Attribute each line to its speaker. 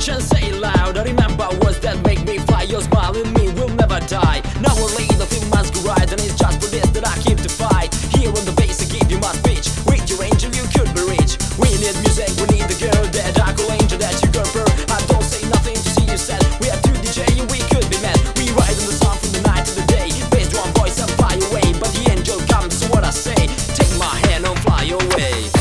Speaker 1: and say it loud. I remember words that make me fly. Your smile in me will never die. Now or later, the masquerade, and it's just for this that I keep the fight. Here on the bass, I give you my speech. With your angel, you could be rich. We need music, we need the girl, that dark angel that you prefer. I don't say nothing to see you sad. We are two DJ and we could be mad. We ride on the sun from the night to the day. Bass drum voice and fly away, but the angel comes to what I say. Take my hand and fly away.